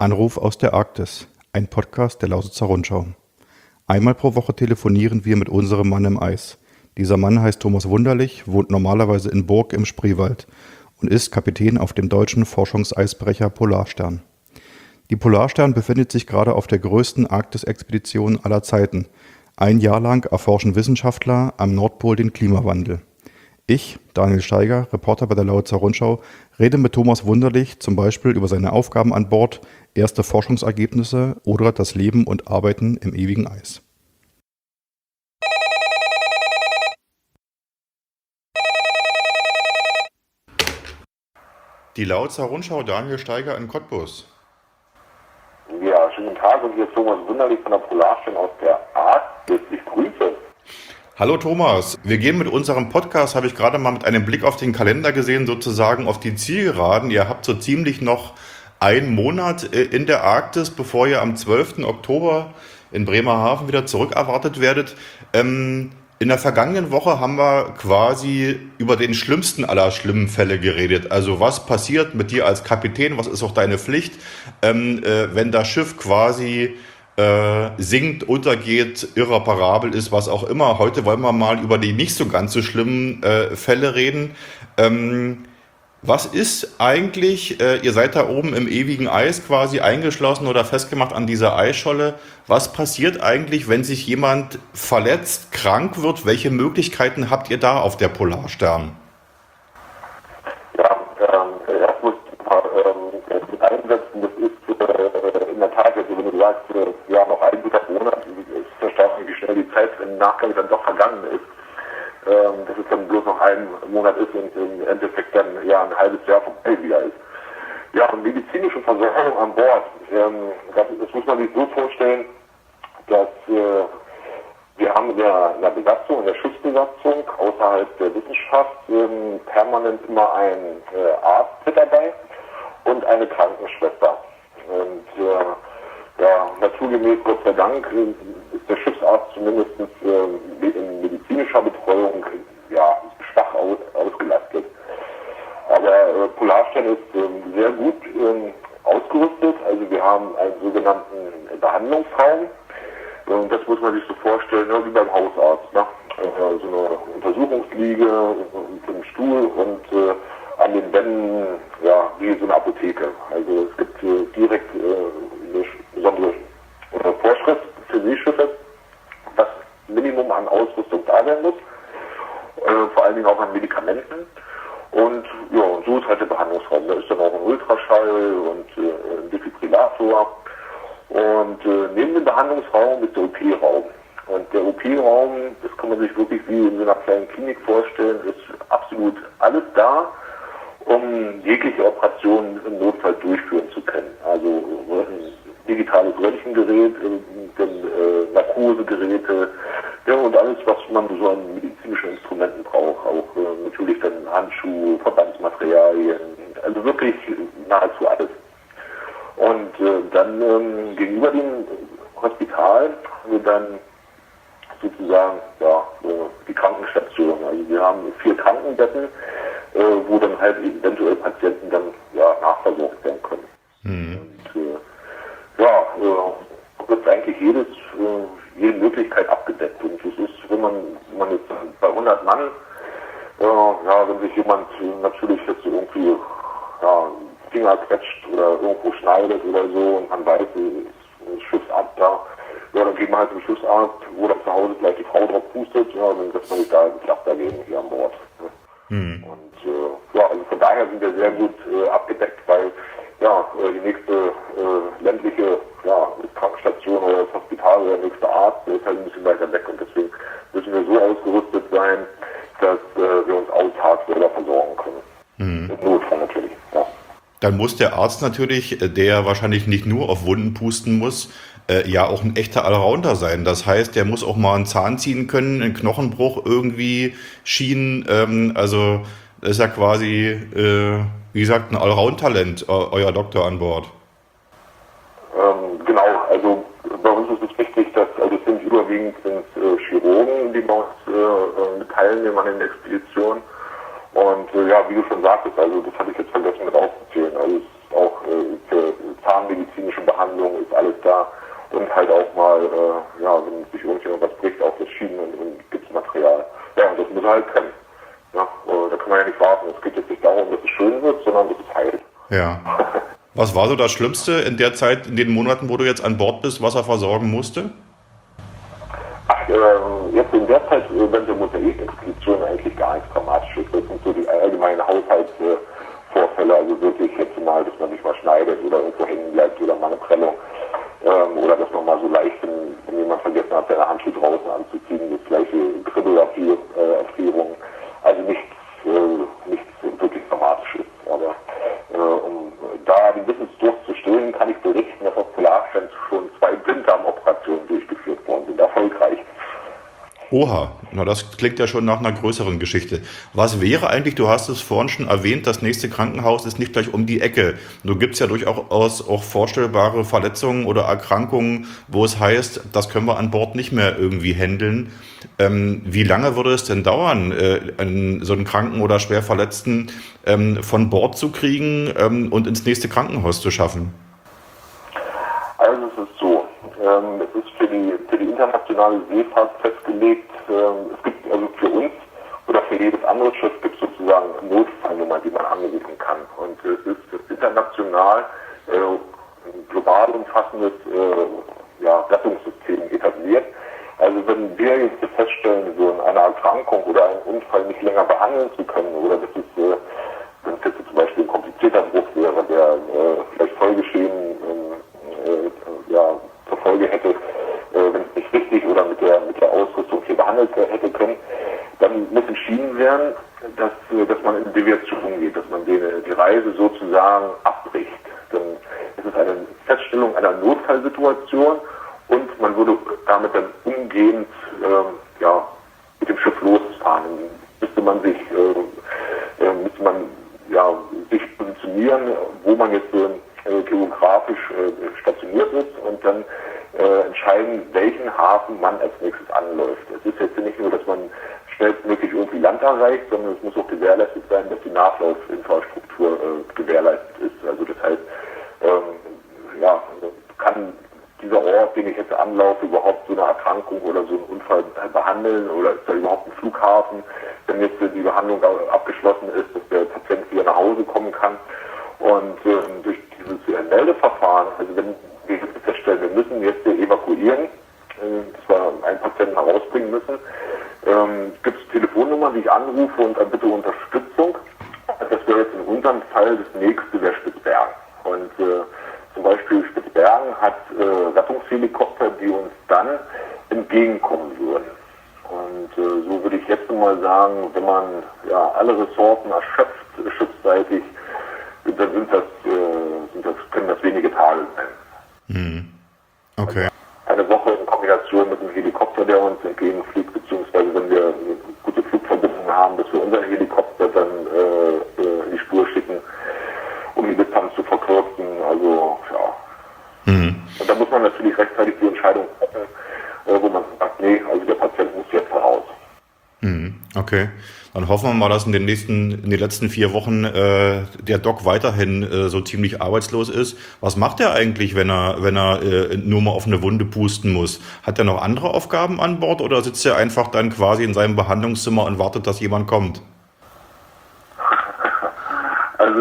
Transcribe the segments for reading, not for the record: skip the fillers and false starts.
Anruf aus der Arktis, ein Podcast der Lausitzer Rundschau. Einmal pro Woche telefonieren wir mit unserem Mann im Eis. Dieser Mann heißt Thomas Wunderlich, wohnt normalerweise in Burg im Spreewald und ist Kapitän auf dem deutschen Forschungseisbrecher Polarstern. Die Polarstern befindet sich gerade auf der größten Arktis-Expedition aller Zeiten. Ein Jahr lang erforschen Wissenschaftler am Nordpol den Klimawandel. Ich, Daniel Steiger, Reporter bei der Lausitzer Rundschau, rede mit Thomas Wunderlich zum Beispiel über seine Aufgaben an Bord, erste Forschungsergebnisse oder das Leben und Arbeiten im ewigen Eis. Die Lausitzer Rundschau, Daniel Steiger in Cottbus. Ja, schönen Tag, und hier ist Thomas Wunderlich von der Polarstern aus der Arktis. Ich grüße. Hallo Thomas, wir gehen mit unserem Podcast, habe ich gerade mal mit einem Blick auf den Kalender gesehen, sozusagen auf die Zielgeraden. Ihr habt so ziemlich noch einen Monat in der Arktis, bevor ihr am 12. Oktober in Bremerhaven wieder zurückerwartet werdet. In der vergangenen Woche haben wir quasi über den schlimmsten aller schlimmen Fälle geredet. Also was passiert mit dir als Kapitän, was ist auch deine Pflicht, wenn das Schiff quasi sinkt, untergeht, irreparabel ist, was auch immer. Heute wollen wir mal über die nicht so ganz so schlimmen Fälle reden. Was ist eigentlich, ihr seid da oben im ewigen Eis quasi eingeschlossen oder festgemacht an dieser Eisscholle. Was passiert eigentlich, wenn sich jemand verletzt, krank wird? Welche Möglichkeiten habt ihr da auf der Polarstern? Ja, erst muss ich mit einsetzen, das ist in der Tat, also wenn du sagst, ja, noch ein guter Monat, ist verstanden, wie schnell die Zeit im Nachgang dann doch vergangen ist. Dass es dann bloß noch ein Monat ist und im Endeffekt dann ja ein halbes Jahr vorbei wieder ist. Ja, und medizinische Versorgung an Bord, das muss man sich so vorstellen, dass wir haben in der Besatzung, in der Schiffsbesatzung außerhalb der Wissenschaft permanent immer einen Arzt mit dabei und eine Krankenschwester. Und ja, naturgemäß, Gott sei Dank, ist der Schiffsarzt zumindest in medizinischer Betreuung ja, schwach ausgelastet. Aber Polarstern ist sehr gut ausgerüstet. Also wir haben einen sogenannten Behandlungsraum. Das muss man sich so vorstellen, wie beim Hausarzt. Ne? So eine Untersuchungsliege mit einem Stuhl und an den Wänden ja, wie so eine Apotheke. Also es gibt direkt eine besondere Vorschrift für Seeschiffe, was Minimum an Ausrüstung da sein muss, vor allen Dingen auch an Medikamenten. Und ja, und so ist halt der Behandlungsraum. Da ist dann auch ein Ultraschall und ein Defibrillator. Und neben dem Behandlungsraum ist der OP-Raum. Und der OP-Raum, das kann man sich wirklich wie in so einer kleinen Klinik vorstellen, ist absolut alles da, um jegliche Operation im Notfall durchführen zu können. Also digitales Röntgengerät, Narkosegeräte, ja, und alles, was man so an medizinischen Instrumenten braucht. Auch natürlich dann Handschuhe, Verbandsmaterialien, also wirklich nahezu alles. Und dann gegenüber dem Hospital haben wir dann sozusagen ja, die Krankenstation. Also wir haben 4 Krankenbetten, wo dann halt eventuell Patienten dann ja, nachversorgt werden können. Mhm. Und ja, wird eigentlich jede Möglichkeit abgedeckt. Und das ist, wenn man jetzt bei 100 Mann, ja, wenn sich jemand natürlich jetzt irgendwie ja, Finger quetscht oder irgendwo schneidet oder so und man weiß, es ist Schiffsarzt da, ja, dann geht man halt zum Schiffsarzt, wo dann zu Hause gleich die Frau drauf pustet, ja, und dann setzt man sich da ein Flach dagegen hier an Bord. Mhm. Und ja, also von daher sind wir sehr gut abgedeckt, weil ja, die nächste ländliche ja, Krankenstation oder das Hospital oder der nächste Arzt ist halt ein bisschen weiter weg und deswegen müssen wir so ausgerüstet sein, dass wir uns autark selber versorgen können. Mhm. Im Notfall natürlich, ja. Dann muss der Arzt natürlich, der wahrscheinlich nicht nur auf Wunden pusten muss, ja auch ein echter Allrounder sein. Das heißt, der muss auch mal einen Zahn ziehen können, einen Knochenbruch irgendwie schienen. Also das ist ja quasi, wie gesagt, ein Allround-Talent, euer Doktor an Bord. Genau, also bei uns ist es wichtig, dass, also es sind überwiegend Chirurgen, die bei uns mit teilnehmen an den Expeditionen. Und ja, wie du schon sagtest, also das hatte ich jetzt vergessen mit aufzuzählen. Also es ist auch für zahnmedizinische Behandlung ist alles da. Und halt auch mal, wenn sich irgendjemand was bricht, auch das Schienen- und Gipsmaterial. Ja, und das muss er halt trennen. Ja, da kann man ja nicht warten. Es geht jetzt nicht darum, dass es schön wird, sondern dass es heilt. Ja. Was war so das Schlimmste in der Zeit, in den Monaten, wo du jetzt an Bord bist, was er versorgen musste? Ach, jetzt in der Zeit, wenn der Mosaikexpedition eigentlich gar nichts Dramatisches. Das sind so die allgemeinen Haushaltsvorfälle, also wirklich jetzt mal, dass man sich mal schneidet oder irgendwo hängen bleibt oder mal eine Prellung. Oder dass man mal so leicht, wenn jemand vergessen hat, seine Handschuhe draußen anzuziehen, das gleiche Kribbelerfrierung. Also nichts wirklich Dramatisches. Aber um da den Wissensdurst zu stillen, kann ich berichten, dass auf Polarstern schon 2 Blinddarmoperationen durchgeführt worden sind. Erfolgreich. Oha, na das klingt ja schon nach einer größeren Geschichte. Was wäre eigentlich, du hast es vorhin schon erwähnt, das nächste Krankenhaus ist nicht gleich um die Ecke. Nur gibt es ja durchaus auch vorstellbare Verletzungen oder Erkrankungen, wo es heißt, das können wir an Bord nicht mehr irgendwie handeln. Wie lange würde es denn dauern, so einen Kranken oder schwer Verletzten von Bord zu kriegen und ins nächste Krankenhaus zu schaffen? Also es ist so, es ist für die internationale Seefahrt festgelegt, es gibt also für uns oder für jedes andere Schiff gibt es sozusagen eine Notfallnummer, die man anrufen kann. Und es ist international ein global umfassendes Rettungssystem etabliert. Also wenn wir jetzt feststellen, so eine Erkrankung oder einen Unfall nicht länger behandeln zu können oder dass es wenn es jetzt zum Beispiel ein komplizierter Bruch wäre, der vielleicht Folgeschäden zur Folge hätte, wenn es nicht richtig oder mit der Ausrüstung hier behandelt hätte können, dann muss entschieden werden, dass man in Deviation geht, dass man die Reise sozusagen abbricht. Dann ist es eine Feststellung einer Notfallsituation und man würde damit dann umgehend mit dem Schiff losfahren. Dann müsste man sich positionieren, wo man jetzt geografisch stationiert ist und dann entscheiden, welchen Hafen man als nächstes anläuft. Es ist jetzt nicht nur, dass man schnellstmöglich irgendwie Land erreicht, sondern es muss auch gewährleistet sein, dass die Nachlaufinfrastruktur gewährleistet ist. Also das heißt, kann dieser Ort, den ich jetzt anlaufe, überhaupt so eine Erkrankung oder so einen Unfall behandeln oder ist da überhaupt ein Flughafen, wenn jetzt die Behandlung abgeschlossen ist, dass der Patient wieder nach Hause kommen kann. Und durch dieses Meldeverfahren, also wenn wir feststellen, wir müssen jetzt evakuieren, dass wir einen Patienten herausbringen müssen, gibt es Telefonnummern, die ich anrufe und dann bitte Unterstützung. Das wäre jetzt in unserem Fall das nächste wäre Spitzbergen. Und zum Beispiel Spitzbergen hat Rettungshelikopter, die uns dann entgegenkommen würden. Und so würde ich jetzt mal sagen, wenn man alle Ressourcen erschöpft, schiffsseitig, dann können das wenige Tage sein. Okay. Eine Woche in Kombination mit einem Helikopter, der uns entgegenfliegt, beziehungsweise wenn wir eine gute Flugverbindung haben, dass wir unseren Helikopter dann in die Spur schicken, um die Distanz zu verkürzen. Also Und da muss man natürlich rechtzeitig die Entscheidung treffen, wo man sagt, nee, also der Patient muss jetzt raus. Okay, dann hoffen wir mal, dass in den letzten 4 Wochen der Doc weiterhin so ziemlich arbeitslos ist. Was macht er eigentlich, wenn er nur mal auf eine Wunde pusten muss? Hat er noch andere Aufgaben an Bord oder sitzt er einfach dann quasi in seinem Behandlungszimmer und wartet, dass jemand kommt? Also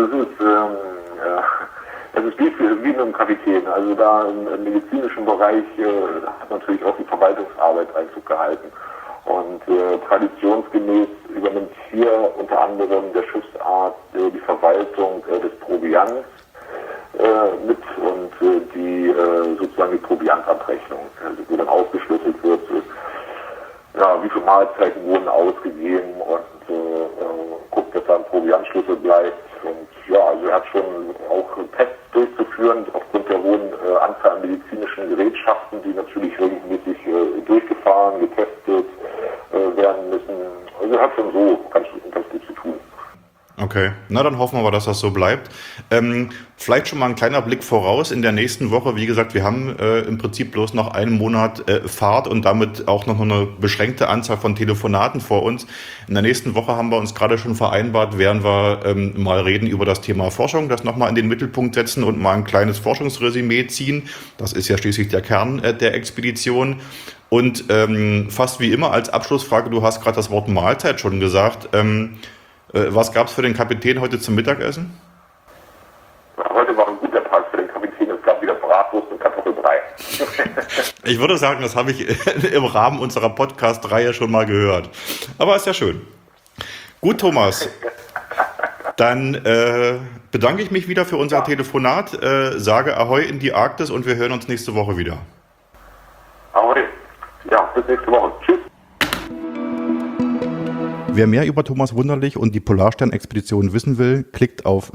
es ist wie mit einem Kapitän. Also da im medizinischen Bereich hat natürlich auch die Verwaltungsarbeit Einzug gehalten. Und traditionsgemäß übernimmt hier unter anderem der Schiffsarzt die Verwaltung des Proviants mit und sozusagen die Proviantabrechnung, also wo dann aufgeschlüsselt wird, wie viele Mahlzeiten wurden ausgegeben und guckt, dass da ein Proviantschlüssel bleibt. Und also er hat schon auch Tests durchzuführen, aufgrund der hohen Anzahl an medizinischen Gerätschaften, die natürlich regelmäßig durchgefahren, getestet werden müssen. Also er hat schon so ganz gut zu tun. Okay, na dann hoffen wir mal, dass das so bleibt. Vielleicht schon mal ein kleiner Blick voraus in der nächsten Woche. Wie gesagt, wir haben im Prinzip bloß noch einen Monat Fahrt und damit auch noch eine beschränkte Anzahl von Telefonaten vor uns. In der nächsten Woche haben wir uns gerade schon vereinbart, werden wir mal reden über das Thema Forschung, das nochmal in den Mittelpunkt setzen und mal ein kleines Forschungsresümee ziehen. Das ist ja schließlich der Kern der Expedition. Und fast wie immer als Abschlussfrage, du hast gerade das Wort Mahlzeit schon gesagt. Was gab es für den Kapitän heute zum Mittagessen? Heute war ein guter Tag für den Kapitän. Es gab wieder Bratwurst und Kartoffelbrei. Ich würde sagen, das habe ich im Rahmen unserer Podcast-Reihe schon mal gehört. Aber ist ja schön. Gut, Thomas. Dann bedanke ich mich wieder für unser Telefonat, sage Ahoi in die Arktis und wir hören uns nächste Woche wieder. Ahoi. Ja, bis nächste Woche. Tschüss. Wer mehr über Thomas Wunderlich und die Polarstern-Expedition wissen will, klickt auf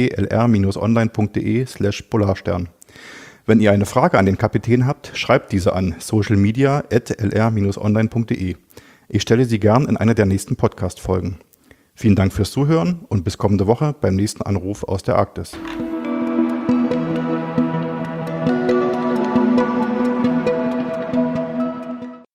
www.lr-online.de/Polarstern. Wenn ihr eine Frage an den Kapitän habt, schreibt diese an socialmedia@lr-online.de. Ich stelle sie gern in einer der nächsten Podcast-Folgen. Vielen Dank fürs Zuhören und bis kommende Woche beim nächsten Anruf aus der Arktis.